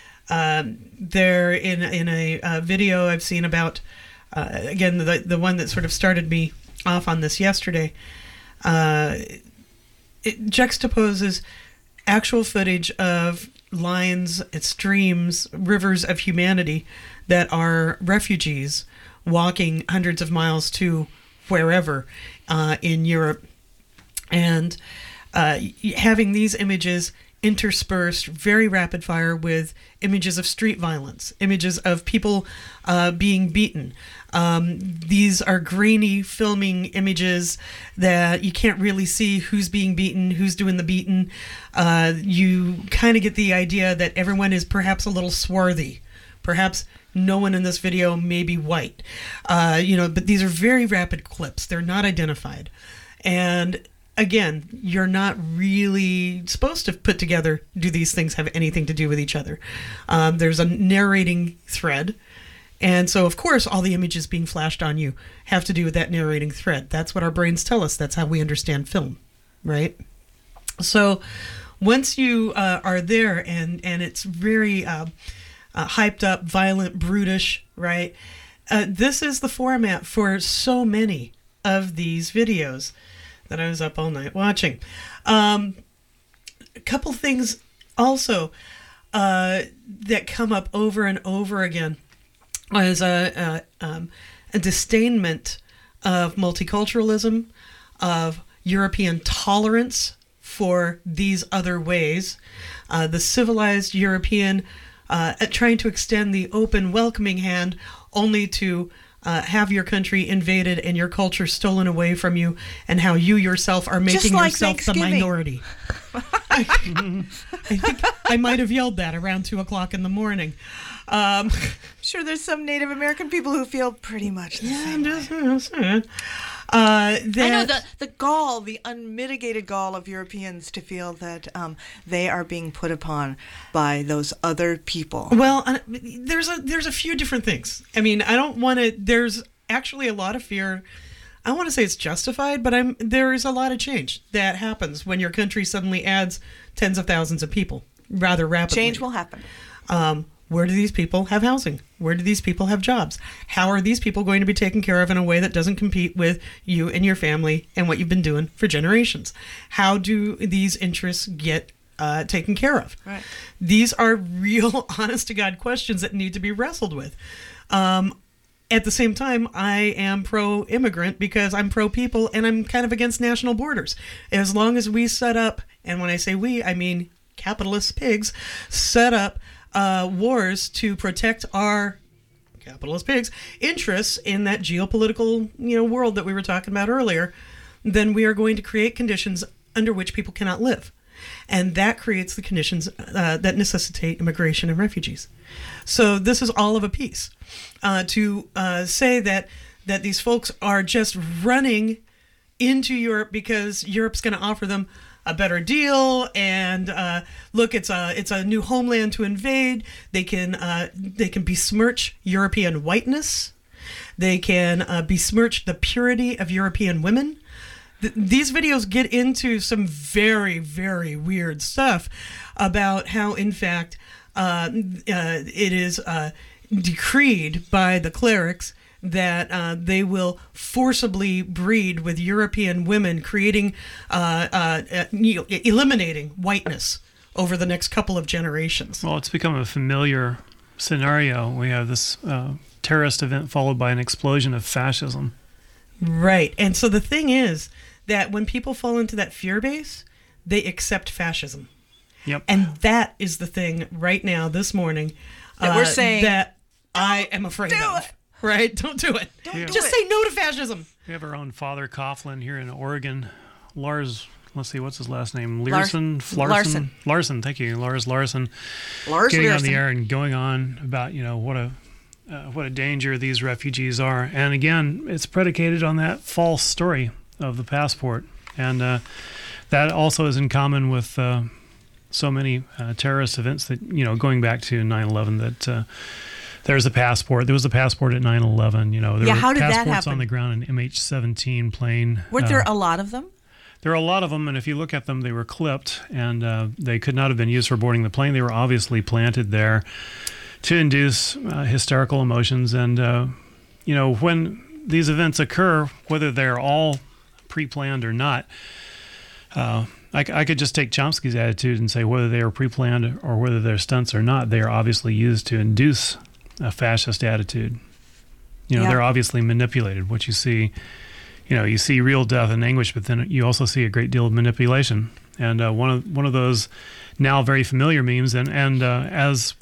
There in a video I've seen about, again, the one that sort of started me off on this yesterday, it juxtaposes actual footage of lines, streams, rivers of humanity that are refugees walking hundreds of miles to wherever in Europe, and having these images interspersed very rapid fire with images of street violence, images of people being beaten. These are grainy filming images that you can't really see who's being beaten, who's doing the beating. You kind of get the idea that everyone is perhaps a little swarthy. Perhaps no one in this video may be white. But these are very rapid clips. They're not identified. And again, you're not really supposed to put together, do these things have anything to do with each other? There's a narrating thread. And so, of course, all the images being flashed on you have to do with that narrating thread. That's what our brains tell us. That's how we understand film, right? So once you are there and it's very hyped up, violent, brutish, right? This is the format for so many of these videos that I was up all night watching. A couple things also that come up over and over again is a disdainment of multiculturalism, of European tolerance for these other ways, the civilized European trying to extend the open, welcoming hand only to have your country invaded and your culture stolen away from you, and how you yourself are making yourself the minority. I think I might have yelled that around 2:00 in the morning. Sure, there's some Native American people who feel pretty much the same way. I know the gall, the unmitigated gall of Europeans to feel that they are being put upon by those other people. Well, there's a few different things. I mean, I don't want to. There's actually a lot of fear. I want to say it's justified, but there is a lot of change that happens when your country suddenly adds tens of thousands of people rather rapidly. Change will happen. Where do these people have housing? Where do these people have jobs? How are these people going to be taken care of in a way that doesn't compete with you and your family and what you've been doing for generations? How do these interests get taken care of? Right. These are real, honest-to-God questions that need to be wrestled with. At the same time, I am pro-immigrant because I'm pro-people and I'm kind of against national borders. As long as we set up, and when I say we, I mean capitalist pigs, set up wars to protect our capitalist pigs' interests in that geopolitical, world that we were talking about earlier, then we are going to create conditions under which people cannot live. And that creates the conditions that necessitate immigration and refugees. So this is all of a piece. To say that these folks are just running into Europe because Europe's going to offer them a better deal, and look, it's a new homeland to invade. They can besmirch European whiteness. They can besmirch the purity of European women. These videos get into some very, very weird stuff about how, in fact, it is decreed by the clerics that they will forcibly breed with European women, creating, eliminating whiteness over the next couple of generations. Well, it's become a familiar scenario. We have this terrorist event followed by an explosion of fascism. Right. And so the thing is that when people fall into that fear base, they accept fascism. Yep. And that is the thing right now, this morning, that we're saying that I am afraid of. Right? Don't do it. Just say no to fascism. We have our own Father Coughlin here in Oregon. Lars, let's see, what's his last name? Larson. Thank you. Lars Larson. Getting on the air and going on about, what a danger these refugees are. And again, it's predicated on that false story of the passport. And that also is in common with so many terrorist events that, going back to 9/11, that there's a passport. There was a passport at 9/11. There were how did that passports happen? on the ground, an MH17 plane. Weren't there a lot of them? There are a lot of them, and if you look at them, they were clipped, and they could not have been used for boarding the plane. They were obviously planted there to induce hysterical emotions. And, when these events occur, whether they're all pre-planned or not, I could just take Chomsky's attitude and say whether they are pre-planned or whether they're stunts or not, they are obviously used to induce a fascist attitude. They're obviously manipulated. What you see, you see real death and anguish, but then you also see a great deal of manipulation. And one of those now very familiar memes, and as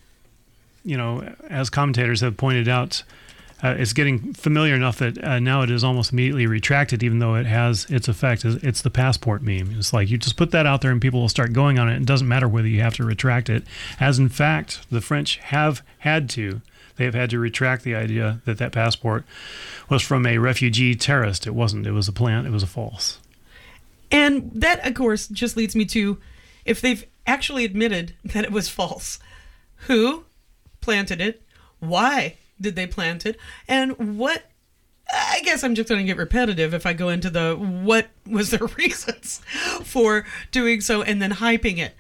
commentators have pointed out, it's getting familiar enough that now it is almost immediately retracted, even though it has its effect. It's the passport meme. It's like you just put that out there and people will start going on it. It doesn't matter whether you have to retract it, as in fact the French have had to. They have had to retract the idea that passport was from a refugee terrorist. It wasn't. It was a plant. It was a false. And that, of course, just leads me to, if they've actually admitted that it was false, who planted it? Why did they plant it? And what, I guess I'm just going to get repetitive if I go into what was their reasons for doing so and then hyping it.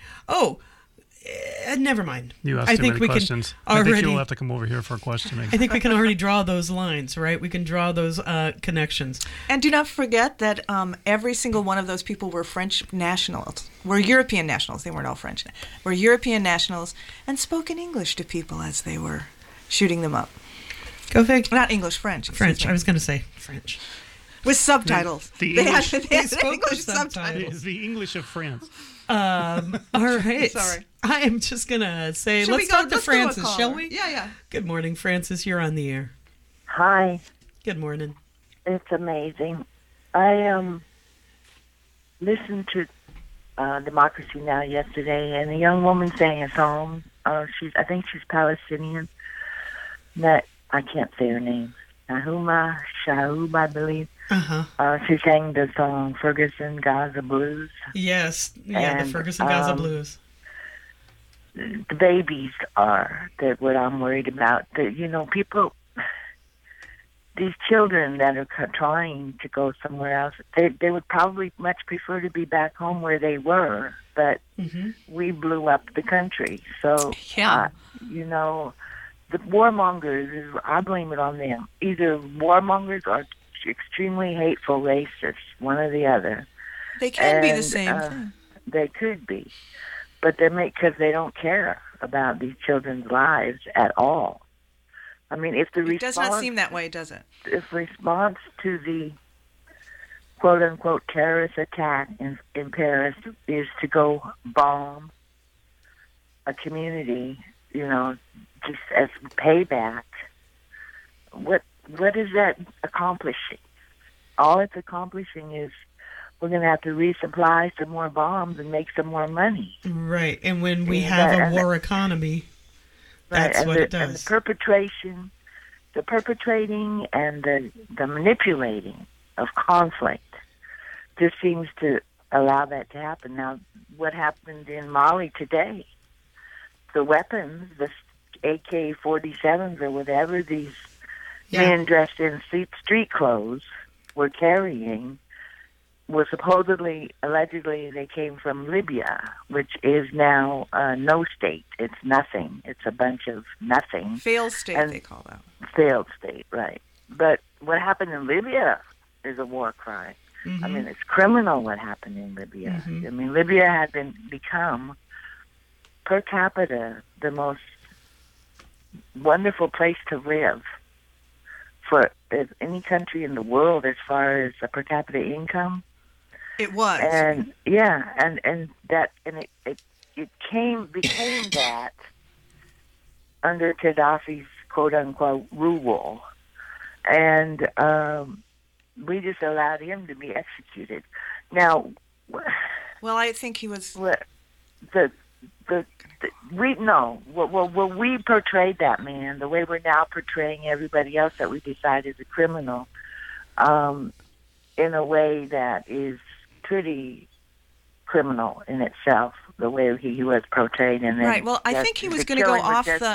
Never mind. You asked too many questions. I think you'll have to come over here for questioning. I think we can already draw those lines, right? We can draw those connections. And do not forget that every single one of those people were French nationals, were European nationals. They weren't all French. Were European nationals and spoke in English to people as they were shooting them up. Go fig. Not English, French. French. I was going to say French. With subtitles. The English, they spoke English subtitles. The English of France. All right. Sorry. I am just going to say, let's talk to Francis, shall we? Yeah. Good morning, Francis. You're on the air. Hi. Good morning. It's amazing. I listened to Democracy Now! Yesterday, and a young woman sang a song. I think she's Palestinian. That I can't say her name. Nahuma Shahoub, I believe. She sang the song Ferguson Gaza Blues. Yes, the Ferguson Gaza Blues. The babies are what I'm worried about. People, these children that are trying to go somewhere else, they would probably much prefer to be back home where they were, but we blew up the country. So, the warmongers, I blame it on them. Either warmongers or extremely hateful racists, one or the other. They can be the same thing. They could be. but because they don't care about these children's lives at all. I mean, if the It does not seem that way, does it? If response to the quote-unquote terrorist attack in Paris is to go bomb a community, just as payback, what is that accomplishing? All it's accomplishing is we're going to have to resupply some more bombs and make some more money. Right, and when we have a war economy, that's what it does. And the perpetrating and the manipulating of conflict just seems to allow that to happen. Now, what happened in Mali today, the weapons, the AK-47s or whatever these men dressed in street clothes were carrying, were allegedly, they came from Libya, which is now no state. It's nothing. It's a bunch of nothing. Failed state, they call that. Failed state, right. But what happened in Libya is a war crime. Mm-hmm. I mean, it's criminal what happened in Libya. Mm-hmm. I mean, Libya had become, per capita, the most wonderful place to live for any country in the world as far as per capita income. It was. And it became that under Gaddafi's quote unquote rule. And we just allowed him to be executed. Now, well, I think he was. We portrayed that man the way we're now portraying everybody else that we decide is a criminal, in a way that is pretty criminal in itself. The way he was portrayed, and then right. Well, I think he was going to go off the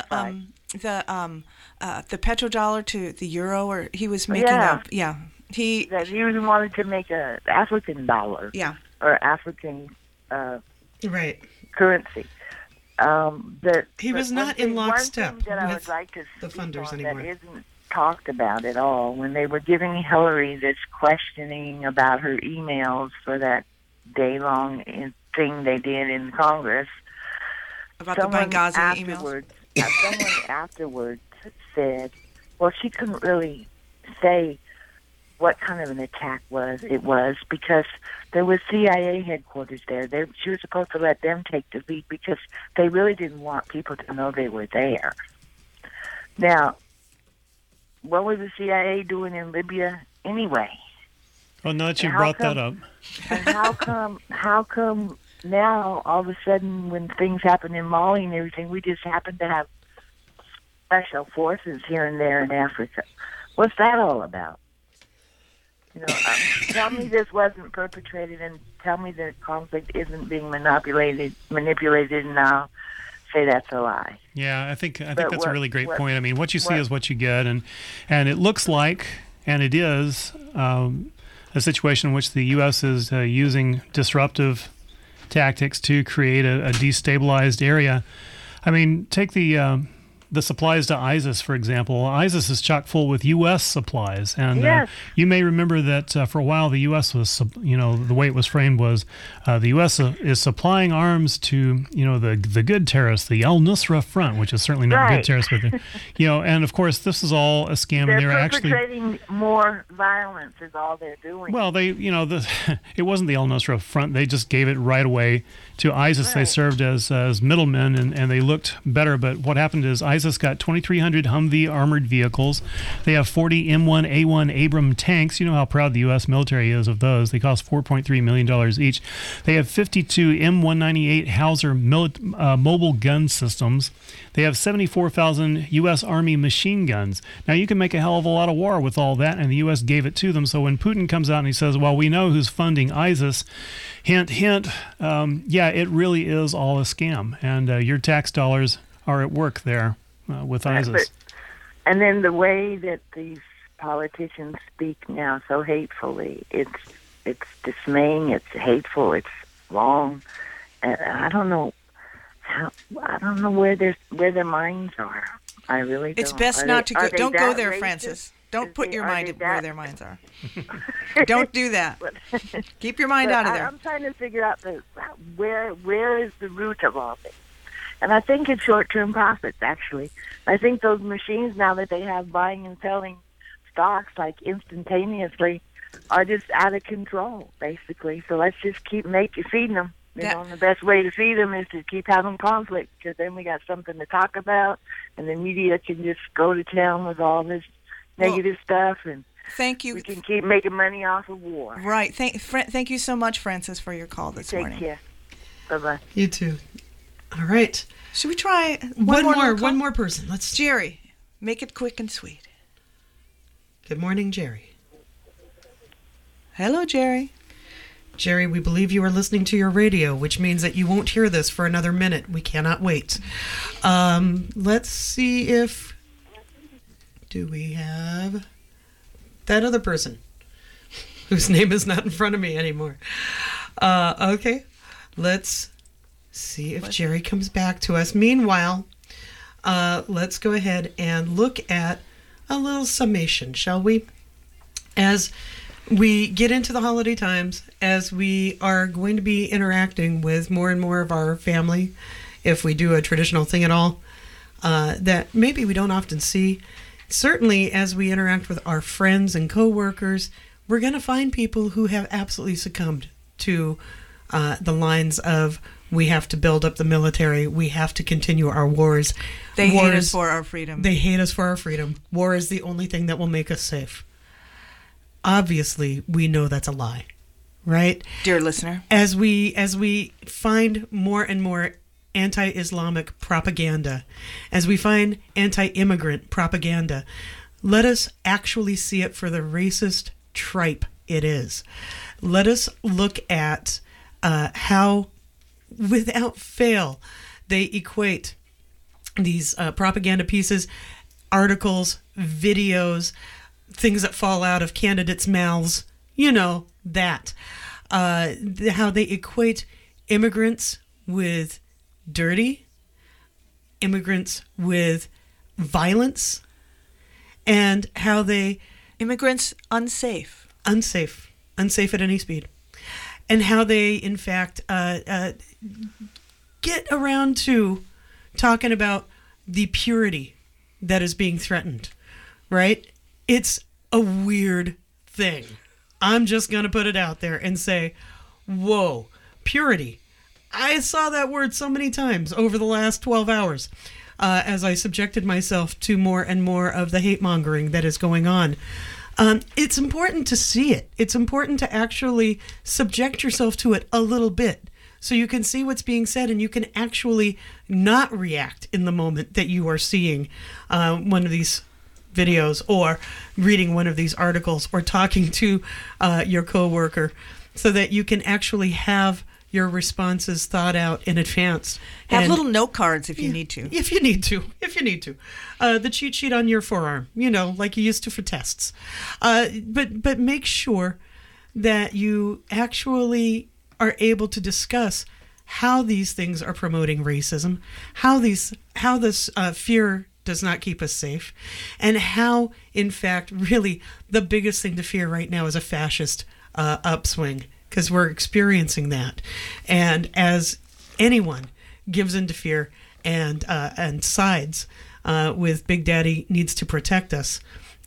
petrodollar to the euro, or he was making up. Yeah. He wanted to make a African dollar, or African right currency. He was not in lockstep with I would like to the funders anymore. That isn't talked about at all. When they were giving Hillary this questioning about her emails for that day-long thing they did in Congress, about the Benghazi emails. Someone afterwards said, "Well, she couldn't really say what kind of an attack it was because there was CIA headquarters there. She was supposed to let them take the lead because they really didn't want people to know they were there." Now, what was the CIA doing in Libya anyway? Well, now that you brought that up. And how come now, all of a sudden, when things happen in Mali and everything, we just happen to have special forces here and there in Africa? What's that all about? Tell me this wasn't perpetrated, and tell me the conflict isn't being manipulated, and I'll say that's a lie. Yeah, I think that's a really great point. I mean, what you see is what you get, and it looks like, and it is, a situation in which the U.S. is using disruptive tactics to create a destabilized area. I mean, take the supplies to ISIS, for example. ISIS is chock full with U.S. supplies. And you may remember that for a while the U.S. was, the way it was framed was the U.S. is supplying arms to, the good terrorists, the Al-Nusra Front, which is certainly not good terrorists, but, and of course this is all a scam. They're and they're actually perpetrating more violence is all they're doing. Well, it wasn't the Al-Nusra Front. They just gave it right away to ISIS. They served as middlemen, and they looked better. But what happened is ISIS got 2,300 Humvee armored vehicles. They have 40 M1A1 Abrams tanks. You know how proud the U.S. military is of those. They cost $4.3 million each. They have 52 M198 Hauser mobile gun systems. They have 74,000 U.S. Army machine guns. Now, you can make a hell of a lot of war with all that, and the U.S. gave it to them. So when Putin comes out and he says, well, we know who's funding ISIS, hint, hint, it really is all a scam. And your tax dollars are at work there with ISIS. And then the way that these politicians speak now so hatefully, it's dismaying, it's hateful, it's wrong. And I don't know where their minds are. I really don't. It's best not to go. Don't go there, Frances. Don't put your mind where their minds are. Don't do that. Keep your mind out of there. I'm trying to figure out Where is the root of all this? And I think it's short-term profits, actually. I think those machines, now that they have buying and selling stocks like instantaneously, are just out of control, basically. So let's just keep feeding them. And the best way to feed them is to keep having conflict, because then we got something to talk about, and the media can just go to town with all this negative stuff, and thank you. We can keep making money off of war. Right. Thank you so much, Frances, for your call this morning. Take care. Bye-bye. You too. All right. Should we try one more person? Let's. Jerry, make it quick and sweet. Good morning, Jerry. Hello, Jerry. Jerry, we believe you are listening to your radio, which means that you won't hear this for another minute. We cannot wait. Let's see if... Do we have that other person whose name is not in front of me anymore? Okay. Let's see if Jerry comes back to us. Meanwhile, let's go ahead and look at a little summation, shall we? As we get into the holiday times, as we are going to be interacting with more and more of our family, if we do a traditional thing at all, that maybe we don't often see. Certainly, as we interact with our friends and coworkers, we're going to find people who have absolutely succumbed to the lines of, we have to build up the military, we have to continue our wars. They hate us for our freedom. They hate us for our freedom. War is the only thing that will make us safe. Obviously, we know that's a lie, right? Dear listener. As we find more and more anti-Islamic propaganda, as we find anti-immigrant propaganda, let us actually see it for the racist tripe it is. Let us look at how, without fail, they equate these propaganda pieces, articles, videos, things that fall out of candidates' mouths, you know, that. How they equate immigrants with dirty, immigrants with violence, and how they... Immigrants unsafe. Unsafe at any speed. And how they, in fact, get around to talking about the purity that is being threatened, right? It's a weird thing. I'm just going to put it out there and say, whoa, purity. I saw that word so many times over the last 12 hours as I subjected myself to more and more of the hate mongering that is going on. It's important to see it. It's important to actually subject yourself to it a little bit so you can see what's being said and you can actually not react in the moment that you are seeing one of these videos or reading one of these articles or talking to your coworker, so that you can actually have your responses thought out in advance. Have little note cards if you need to. If you need to. The cheat sheet on your forearm, you know, like you used to for tests. But make sure that you actually are able to discuss how these things are promoting racism, how this fear does not keep us safe, and how, in fact, really the biggest thing to fear right now is a fascist upswing, because we're experiencing that. And as anyone gives into fear and sides with Big Daddy needs to protect us,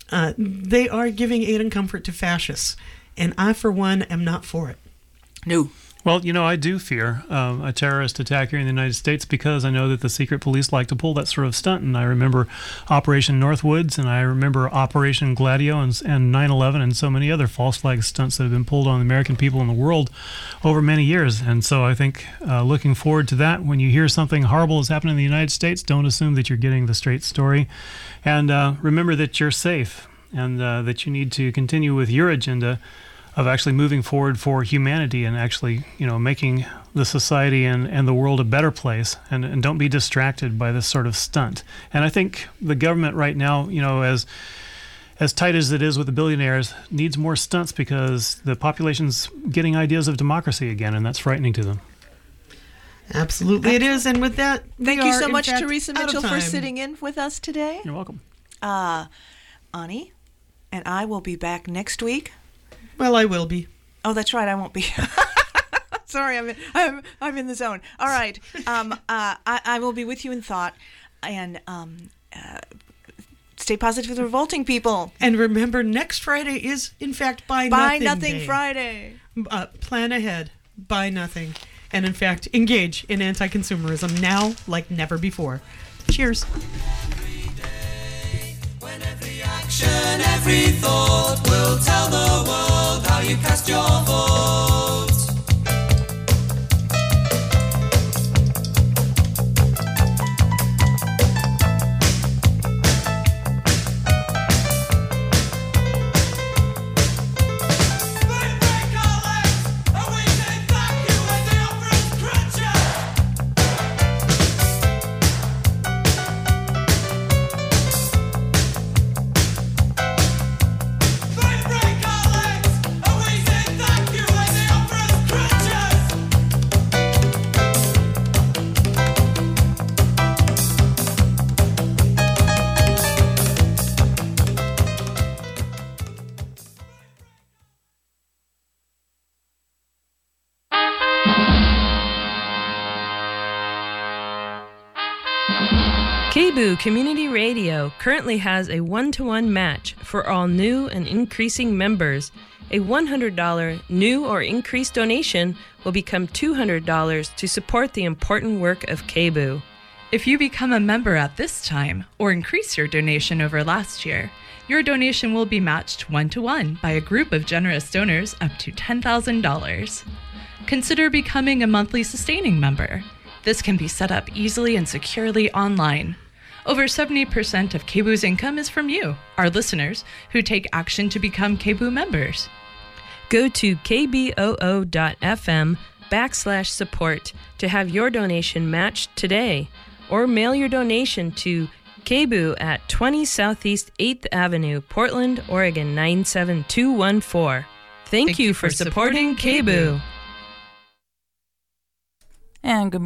they are giving aid and comfort to fascists. And I, for one, am not for it. No. Well, you know, I do fear a terrorist attack here in the United States because I know that the secret police like to pull that sort of stunt. And I remember Operation Northwoods, and I remember Operation Gladio and 9/11 and so many other false flag stunts that have been pulled on the American people in the world over many years. And so I think looking forward to that, when you hear something horrible is happening in the United States, don't assume that you're getting the straight story. And remember that you're safe and that you need to continue with your agenda of actually moving forward for humanity and actually, you know, making the society and the world a better place, and don't be distracted by this sort of stunt. And I think the government right now, you know, as tight as it is with the billionaires, needs more stunts because the population's getting ideas of democracy again, and that's frightening to them. Absolutely it is. And with that, thank you so much, Teresa Mitchell, for sitting in with us today. You're welcome. Ani and I will be back next week. Well, I will be. Oh, that's right. I won't be. Sorry, I'm in the zone. All right. I will be with you in thought, and stay positively revolting, people. And remember, next Friday is, in fact, Buy Nothing Day. Friday. Plan ahead. Buy nothing. And, in fact, engage in anti-consumerism now like never before. Cheers. Every day, when every action, every thought will tell the world how you cast your vote. KBOO Community Radio currently has a 1-to-1 match for all new and increasing members. A $100 new or increased donation will become $200 to support the important work of KBOO. If you become a member at this time or increase your donation over last year, your donation will be matched 1-to-1 by a group of generous donors up to $10,000. Consider becoming a monthly sustaining member. This can be set up easily and securely online. Over 70% of KBOO's income is from you, our listeners, who take action to become KBOO members. Go to kboo.fm/support to have your donation matched today, or mail your donation to KBOO at 20 Southeast 8th Avenue, Portland, Oregon 97214. Thank you for supporting KBOO. And good